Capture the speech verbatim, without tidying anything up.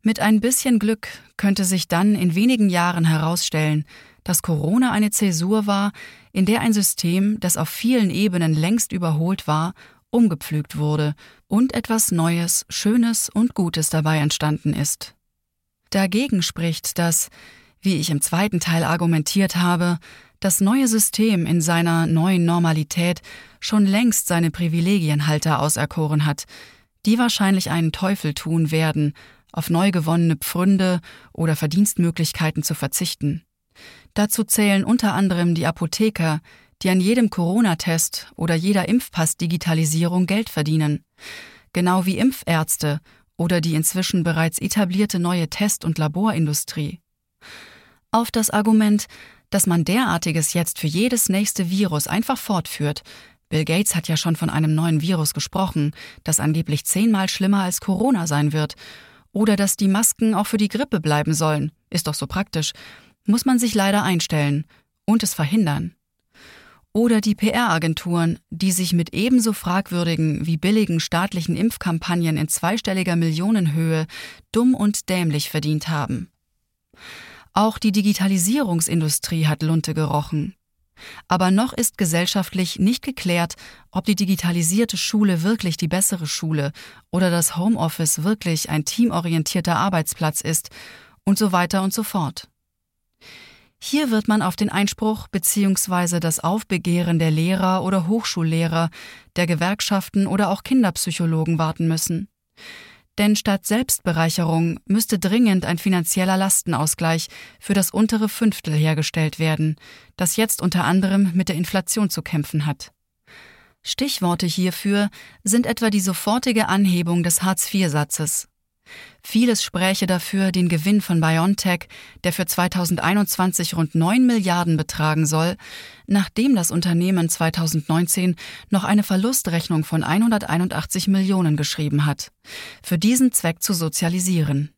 Mit ein bisschen Glück könnte sich dann in wenigen Jahren herausstellen, dass Corona eine Zäsur war, in der ein System, das auf vielen Ebenen längst überholt war, umgepflügt wurde und etwas Neues, Schönes und Gutes dabei entstanden ist. Dagegen spricht, dass, wie ich im zweiten Teil argumentiert habe, das neue System in seiner neuen Normalität schon längst seine Privilegienhalter auserkoren hat, die wahrscheinlich einen Teufel tun werden, auf neu gewonnene Pfründe oder Verdienstmöglichkeiten zu verzichten. Dazu zählen unter anderem die Apotheker, die an jedem Corona-Test oder jeder Impfpass-Digitalisierung Geld verdienen, genau wie Impfärzte oder die inzwischen bereits etablierte neue Test- und Laborindustrie. Auf das Argument, dass man derartiges jetzt für jedes nächste Virus einfach fortführt. Bill Gates hat ja schon von einem neuen Virus gesprochen, das angeblich zehnmal schlimmer als Corona sein wird. Oder dass die Masken auch für die Grippe bleiben sollen, ist doch so praktisch, muss man sich leider einstellen und es verhindern. Oder die P R-Agenturen, die sich mit ebenso fragwürdigen wie billigen staatlichen Impfkampagnen in zweistelliger Millionenhöhe dumm und dämlich verdient haben. Auch die Digitalisierungsindustrie hat Lunte gerochen. Aber noch ist gesellschaftlich nicht geklärt, ob die digitalisierte Schule wirklich die bessere Schule oder das Homeoffice wirklich ein teamorientierter Arbeitsplatz ist und so weiter und so fort. Hier wird man auf den Einspruch bzw. das Aufbegehren der Lehrer oder Hochschullehrer, der Gewerkschaften oder auch Kinderpsychologen warten müssen. Denn statt Selbstbereicherung müsste dringend ein finanzieller Lastenausgleich für das untere Fünftel hergestellt werden, das jetzt unter anderem mit der Inflation zu kämpfen hat. Stichworte hierfür sind etwa die sofortige Anhebung des Hartz vier Satzes. Vieles spräche dafür, den Gewinn von BioNTech, der für zweitausendeinundzwanzig rund neun Milliarden betragen soll, nachdem das Unternehmen zweitausendneunzehn noch eine Verlustrechnung von hunderteinundachtzig Millionen geschrieben hat, für diesen Zweck zu sozialisieren.